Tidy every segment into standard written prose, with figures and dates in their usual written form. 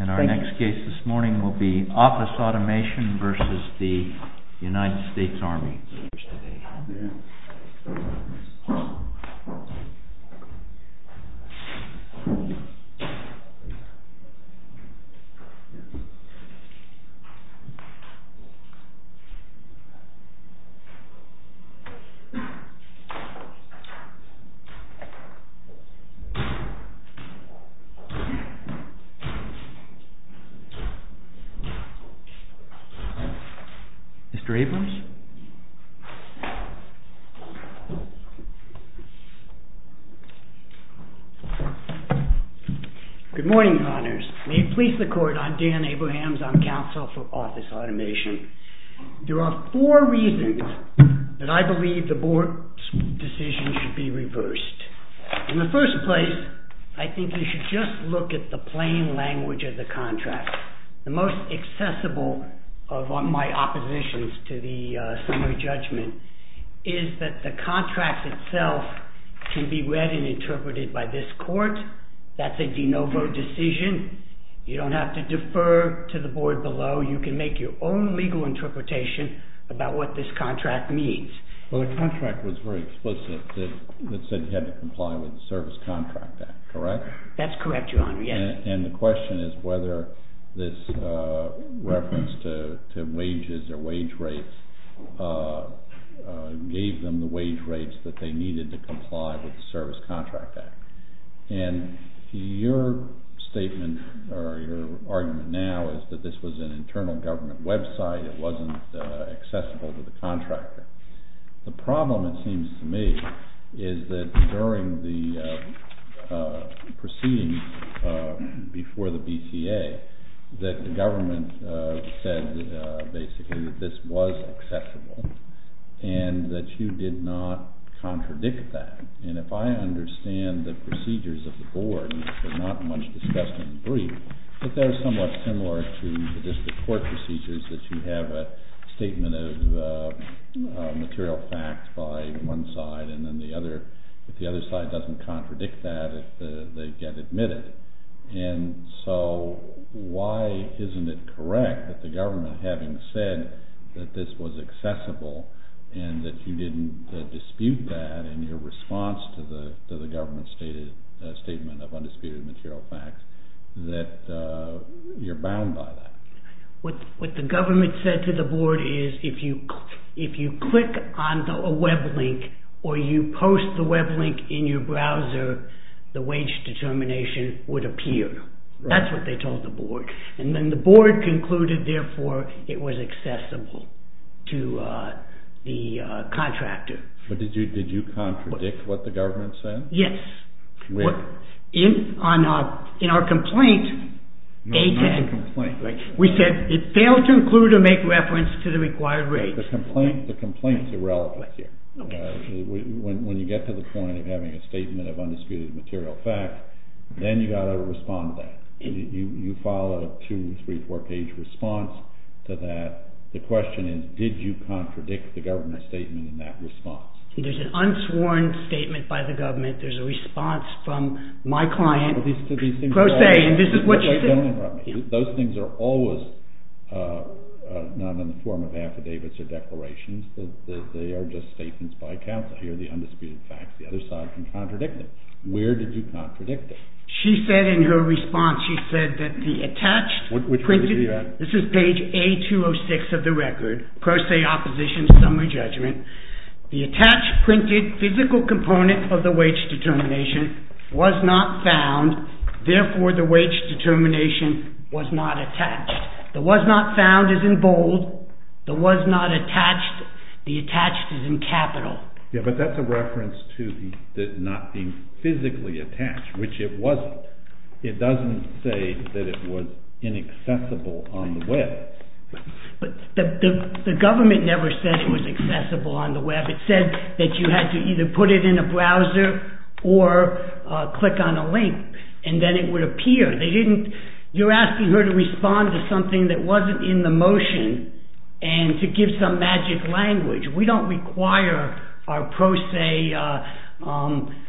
And our next case this morning will be Office Automation versus the United States Army. Mr. Abrams? Good morning, Your Honors. May it please the Court, I'm Dan Abrams. I'm counsel for Office Automation. There are 4 reasons that I believe the Board's decision should be reversed. In the first place, I think you should just look at the plain language of the contract. The most accessible of my oppositions to the summary judgment is that the contract itself can be read and interpreted by this Court. That's a de novo decision. You don't have to defer to the Board below. You can make your own legal interpretation about what this contract means. Well, the contract was very explicit that said you had to comply with the Service Contract Act, correct? That's correct, Your Honor, yes. And the question is whether this reference to wages or wage rates gave them the wage rates that they needed to comply with the Service Contract Act. And your statement or your argument now is that this was an internal government website, it wasn't accessible to the contractor. The problem, it seems to me, is that during the proceedings before the BCA, that the government said basically that this was accessible and that you did not contradict that. And if I understand the procedures of the Board, which are not much discussed in the brief, that they're somewhat similar to the district court procedures, that you have a statement of material facts by one side and then if the other side doesn't contradict that, they get admitted. And so why isn't it correct that the government, having said that this was accessible and that you didn't dispute that in your response to the government statement of undisputed material facts, that you're bound by that? What the government said to the Board is if you click on a web link or you post the web link in your browser, the wage determination would appear. Right. That's what they told the Board. And then the Board concluded, therefore, it was accessible to the contractor. But did you contradict what the government said? Yes. Where? In our complaint, no, not the complaint. Right. We said it failed to include or make reference to the required rates. The complaint's irrelevant here. Okay. When you get to the point of having a statement of undisputed material fact, then you got to respond to that. You file a 2, 3, 4 page response to that. The question is, did you contradict the government statement in that response? There's an unsworn statement by the government. There's a response from my client, these things pro se, and this is what she said. Don't interrupt me. Those things are always not in the form of affidavits or declarations. They are just statements by counsel. Here are the undisputed facts. The other side can contradict them. Where did you contradict it? She said in her response, she said that the attached Which printed, page are you at? This is page A206 of the record, pro se opposition summary judgment. The attached printed physical component of the wage determination was not found, therefore the wage determination was not attached. The was not found is in bold, the was not attached, the attached is in capital. Yeah, but that's a reference to the not being physically attached, which it wasn't. It doesn't say that it was inaccessible on the web. But the government never said it was accessible on the web. It said that you had to either put it in a browser or click on a link, and then it would appear. You're asking her to respond to something that wasn't in the motion and to give some magic language. We don't require our pro se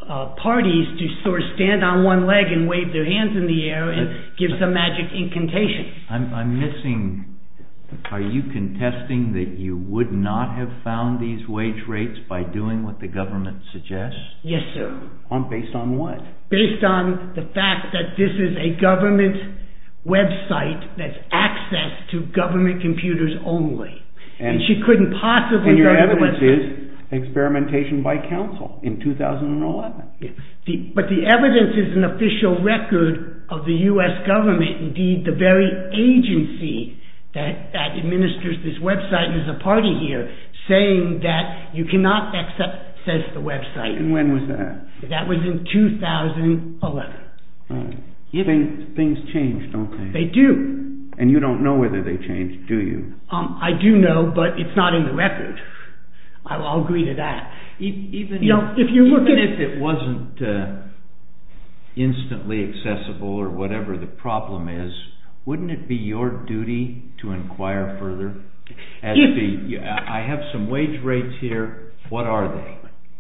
parties to sort of stand on one leg and wave their hands in the air and give some magic incantation. I'm missing. Are you contesting that you would not have found these wage rates by doing what the government suggests? Yes, sir. Based on what? Based on the fact that this is a government website that's access to government computers only. And she couldn't possibly go to the website. And your evidence is experimentation by counsel in 2011. But the evidence is an official record of the U.S. government, indeed the very agency that administers this website and is a party here, saying that you cannot access the website. And when was that? That was in 2011. Right. Things change, don't they? They do. And you don't know whether they changed, do you? I do know, but it's not in the record. I'll agree to that. Even if it wasn't instantly accessible or whatever the problem is, wouldn't it be your duty to inquire further? I have some wage rates here. What are they?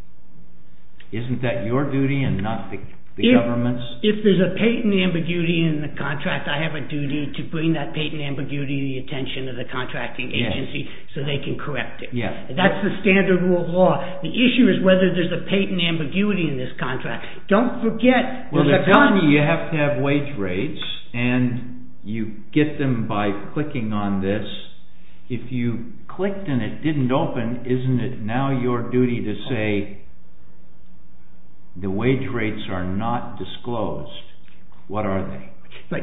Isn't that your duty and not the government's? If there's a patent ambiguity in the contract, I have a duty to bring that patent ambiguity to the attention of the contracting agency so they can correct it. Yes. That's the standard rule of law. The issue is whether there's a patent ambiguity in this contract. Don't forget... Well, they're telling you have to have wage rates, and you get them by clicking on this. If you clicked and it didn't open, isn't it now your duty to say the wage rates are not disclosed? What are they? Right.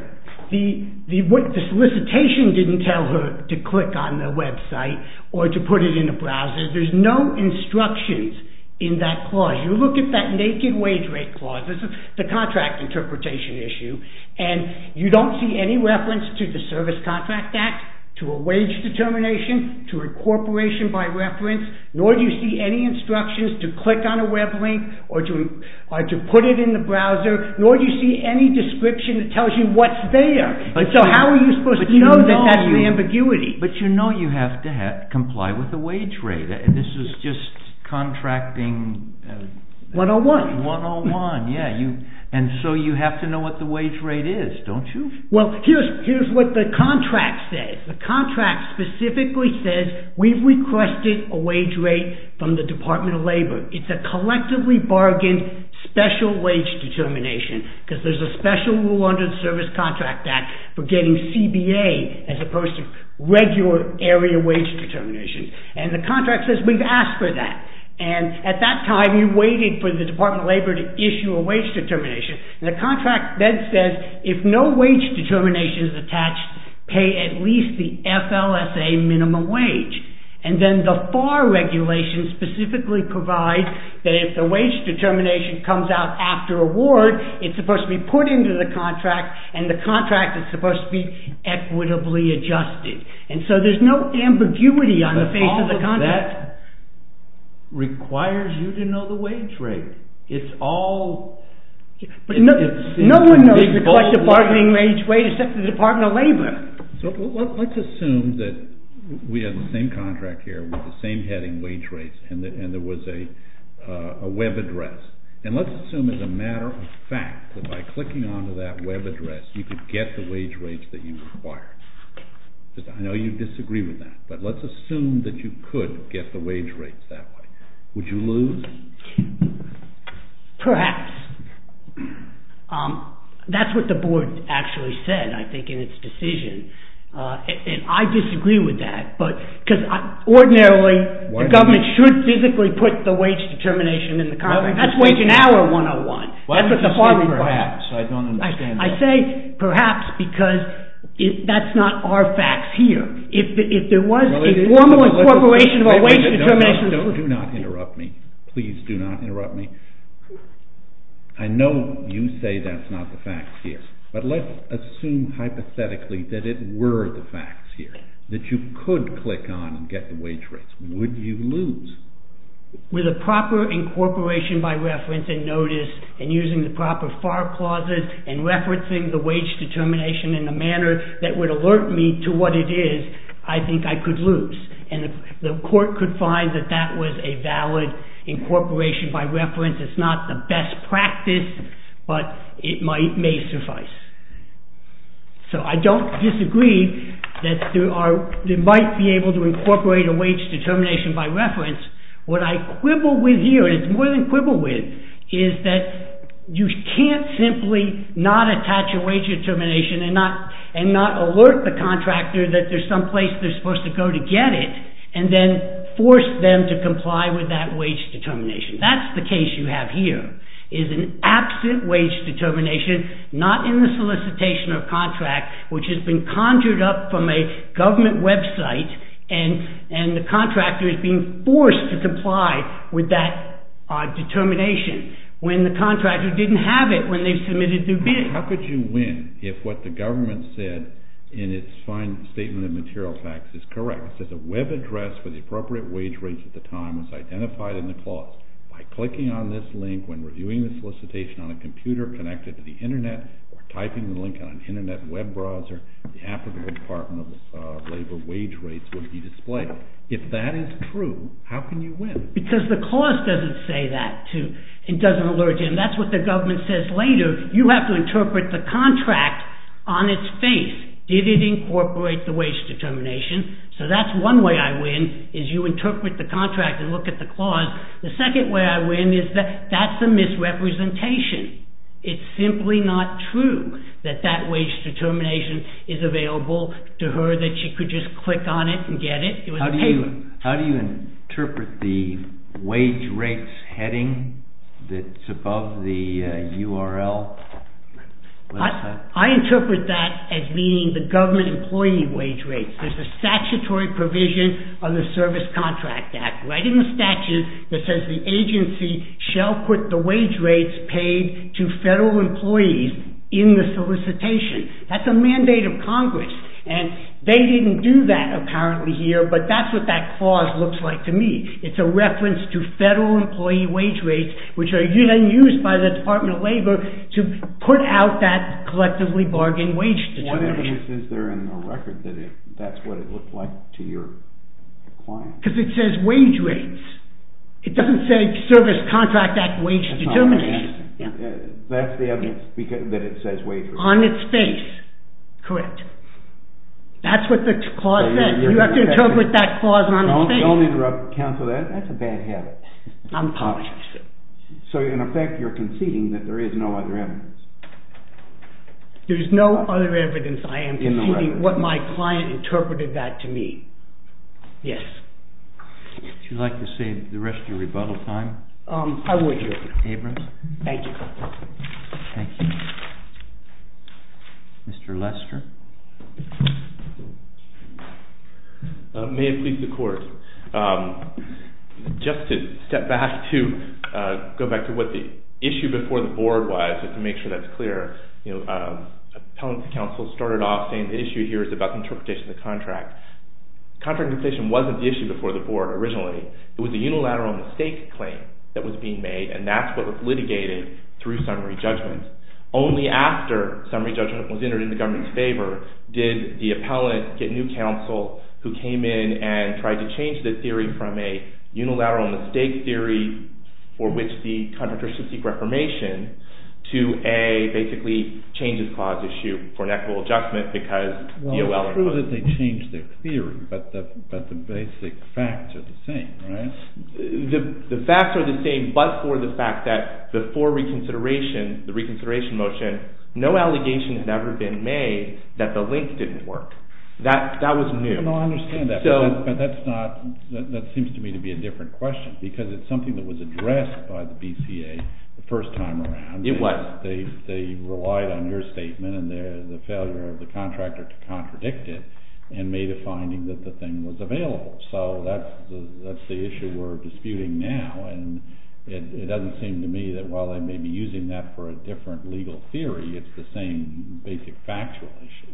The solicitation didn't tell her to click on the website or to put it in a browser. There's no instructions in that clause. You look at that naked wage rate clause. This is the contract interpretation issue. And you don't see any reference to the Service Contract Act, to a wage determination, to incorporation by reference, nor do you see any instructions to click on a web link or to put it in the browser, nor do you see any description that tells you what's there. So how are you supposed to know that that's the ambiguity? But you know you have to comply with the wage rate. This is just contracting 101. 101, yeah. And so you have to know what the wage rate is, don't you? Well, here's what the contract says. The contract specifically says we've requested a wage rate from the Department of Labor. It's a collectively bargained special wage determination because there's a special rule under the Service Contract Act for getting CBA as opposed to regular area wage determinations. And the contract says we've asked for that. And at that time, you waited for the Department of Labor to issue a wage determination. And the contract then says, if no wage determination is attached, pay at least the FLSA minimum wage. And then the FAR regulations specifically provide that if the wage determination comes out after award, it's supposed to be put into the contract, and the contract is supposed to be equitably adjusted. And so there's no ambiguity on the face of the contract. Requires you to know the wage rate. It's all... But no one knows the collective bargaining wage rate except the Department of Labor. So let's assume that we have the same contract here with the same heading, wage rates, and there was a web address. And let's assume as a matter of fact that by clicking onto that web address, you could get the wage rates that you require. I know you disagree with that, but let's assume that you could get the wage rates that way. Would you lose? Perhaps. That's what the board actually said, I think, in its decision. And I disagree with that, but because ordinarily the government should physically put the wage determination in the contract. That's wage and hour 101. Why would you say perhaps? I don't understand that. I say perhaps because that's not our facts here. If there was a formal incorporation of a wage determination... Do not interrupt me. Please do not interrupt me. I know you say that's not the facts here, but let's assume hypothetically that it were the facts here, that you could click on and get the wage rates. Would you lose? With a proper incorporation by reference and notice and using the proper FAR clauses and referencing the wage determination in a manner that would alert me to what it is, I think I could lose. And the court could find that that was a valid incorporation by reference. It's not the best practice, but it may suffice. So I don't disagree that they might be able to incorporate a wage determination by reference. What I quibble with here, and it's more than quibble with, is that you can't simply not attach a wage determination and not alert the contractor that there's some place they're supposed to go to get it, and then force them to comply with that wage determination. That's the case you have here, is an absent wage determination, not in the solicitation or contract, which has been conjured up from a government website, and the contractor is being forced to comply with that determination when the contractor didn't have it when they submitted their bid. How could you win if what the government said in its fine statement of material facts is correct? It says a web address for the appropriate wage rates at the time was identified in the clause. By clicking on this link when reviewing the solicitation on a computer connected to the internet or typing the link on an internet web browser, the applicable Department of Labor wage rates would be displayed. If that is true, how can you win? Because the clause doesn't say that. It doesn't alert you. And that's what the government says later. You have to interpret the contract on its face. Did it incorporate the wage determination? So that's one way I win, is you interpret the contract and look at the clause. The second way I win is that that's a misrepresentation. It's simply not true that wage determination is available to her, that she could just click on it and get it. It was a paper. How do you interpret the wage rates heading that's above the URL website? I interpret that as meaning the government employee wage rates. There's a statutory provision of the Service Contract Act right in the statute that says the agency shall put the wage rates paid to federal employees in the solicitation. That's a mandate of Congress. And they didn't do that apparently here, but that's what that clause looks like to me. It's a reference to federal employee wage rates, which are then used by the Department of Labor to put out that collectively bargained wage determination. What evidence is there in the record that that's what it looked like to your client? Because it says wage rates. It doesn't say Service Contract Act wage determination. That's the evidence that it says wage rates. On its face. Correct. That's what the clause says. You have to interpret that clause on its face. Don't interrupt, counsel. That's a bad habit. I'm apologizing. So in effect, you're conceding that there is no other evidence. There's no other evidence. I am conceding what my client interpreted that to mean. Yes. Would you like to save the rest of your rebuttal time? I would, Your Honor. Abrams? Thank you. Thank you. Mr. Lester? May it please the Court. Just to step back to go back to what the issue before the Board was, just to make sure that's clear, Appellant's counsel started off saying the issue here is about the interpretation of the contract. Contract interpretation wasn't the issue before the Board originally. It was a unilateral mistake claim that was being made, and that's what was litigated through summary judgment. Only after summary judgment was entered in the government's favor did the appellant get new counsel who came in and tried to change the theory from a unilateral mistake theory for which the contractor should seek reformation to a basically changes clause issue for an equitable adjustment because DOL... Well, it's true that they changed their theory, but the basic facts are the same, right? The facts are the same, but for the fact that before reconsideration, the reconsideration motion, no allegation had ever been made that the link didn't work. That was new. No, I understand that, but that's not. That seems to me to be a different question because it's something that was addressed by the BCA the first time around. It was. They relied on your statement and the failure of the contractor to contradict it and made a finding that the thing was available. So that's the issue we're disputing now, and it doesn't seem to me that while they may be using that for a different legal theory, it's the same basic factual issue.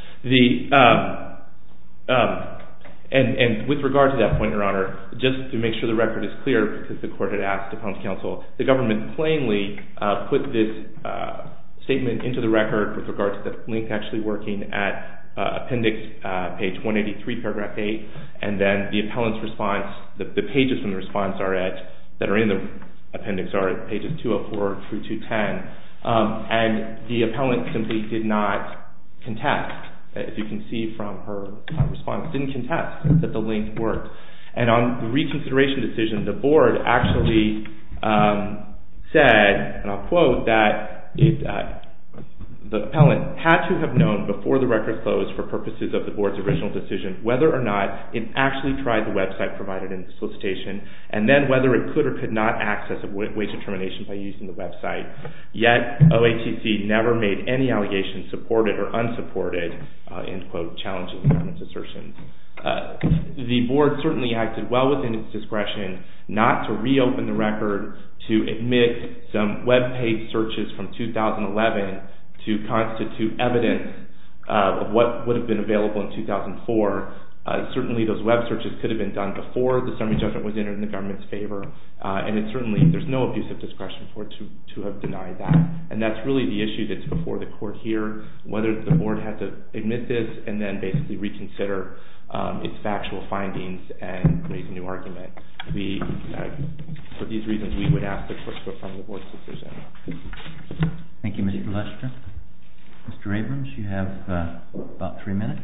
And with regard to that point, Your Honor, just to make sure the record is clear, because the court had asked Appellant's counsel, the government plainly put this statement into the record with regard to the link actually working at appendix page 183, paragraph 8, and then the appellant's response, the pages from the response are at that are in the appendix are at pages 204 through 210. And the appellant simply did not contest, as you can see from her response, didn't contest that the link worked. And on the reconsideration decision, the board actually said, and I'll quote, that the appellant had to have known before the record closed for purposes of the board's original decision whether or not it actually tried the website provided in the solicitation, and then whether it could or could not access a wage determination by using the website. Yet OATC never made any allegations, supported or unsupported, end quote, challenging the government's assertions. The board certainly acted well within its discretion not to reopen the record, to admit some web page searches from 2011 to constitute evidence of what would have been available in 2004. Certainly those web searches could have been done before the summary judgment was entered in the government's favor, and it certainly, there's no abuse of discretion for it to have denied that. And that's really the issue that's before the court here, whether the board had to admit this and then basically reconsider its factual findings and raise a new argument. For these reasons, we would ask the court to affirm the board's decision. Thank you, Mr. Lester. Mr. Abrams, you have about 3 minutes.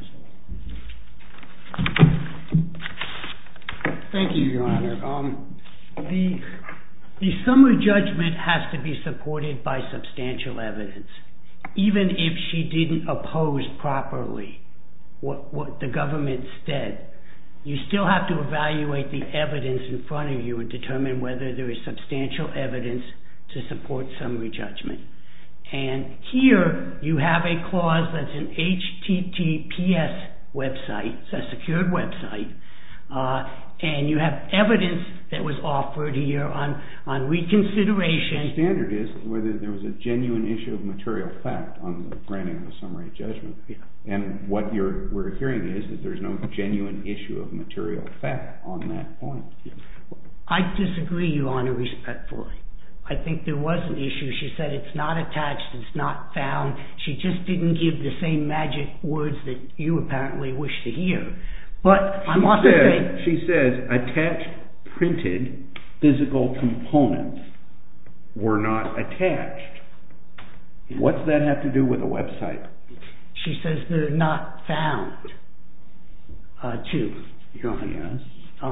Thank you, Your Honor. The summary judgment has to be supported by substantial evidence. Even if she didn't oppose properly what the government said, you still have to evaluate the evidence in front of you and determine whether there is substantial evidence to support summary judgment. And here you have a clause that's an HTTPS website, it's a secured website, and you have evidence that was offered here on reconsideration. The standard is whether there was a genuine issue of material fact on the granting of a summary judgment. Yeah. And what we're hearing is that there's no genuine issue of material fact on that point. I disagree, Your Honor, respectfully. I think there was an issue. She said it's not attached, it's not found. She just didn't give the same magic words that you apparently wish to hear. But I'm also saying... She says attached printed physical components were not attached. What's that have to do with a website? She says they're not found, too, Your Honor.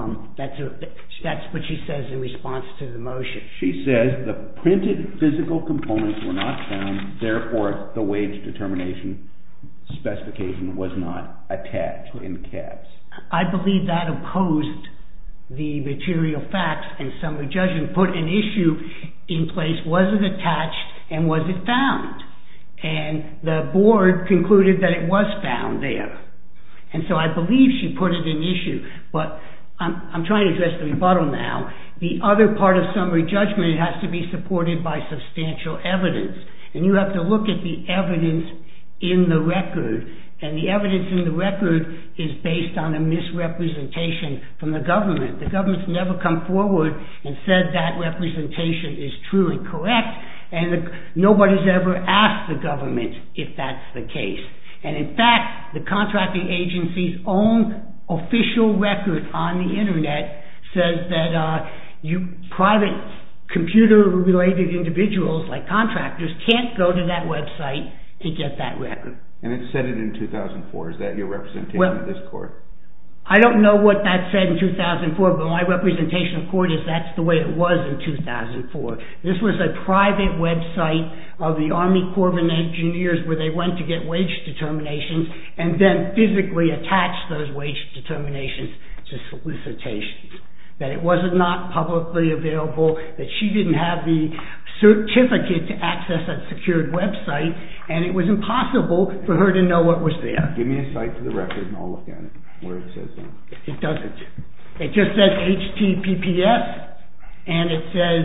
That's what she says in response to the motion. She says the printed physical components were not found, therefore the wage determination specification was not attached in caps. I believe that opposed the material facts, and summary judgment put an issue in place. Was it attached and was it found? And the board concluded that it was found there. And so I believe she put it in issue. But I'm trying to address the rebuttal now. The other part of summary judgment has to be supported by substantial evidence. And you have to look at the evidence in the record. And the evidence in the record is based on a misrepresentation from the government. The government's never come forward and said that representation is true and correct. And nobody's ever asked the government if that's the case. And in fact, the contracting agency's own official record on the internet says that private computer-related individuals, like contractors, can't go to that website and get that record. And it said it in 2004. Is that your representation of this court? I don't know what that said in 2004, but my representation of court is that's the way it was in 2004. This was a private website of the Army Corps of Engineers where they went to get wage determinations and then physically attached those wage determinations to solicitations. That it was not publicly available, that she didn't have the certificate to access that secured website, and it was impossible for her to know what was there. Give me a cite to the record and I'll look at it, where it says that. It doesn't. It just says HTTPS, and it says,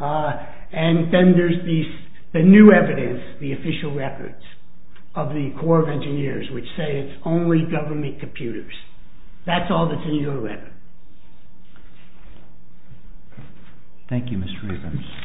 and then there's the new evidence, the official records of the Corps of Engineers, which say it's only government computers. That's all that's in your record. Thank you, Mr. Abrams.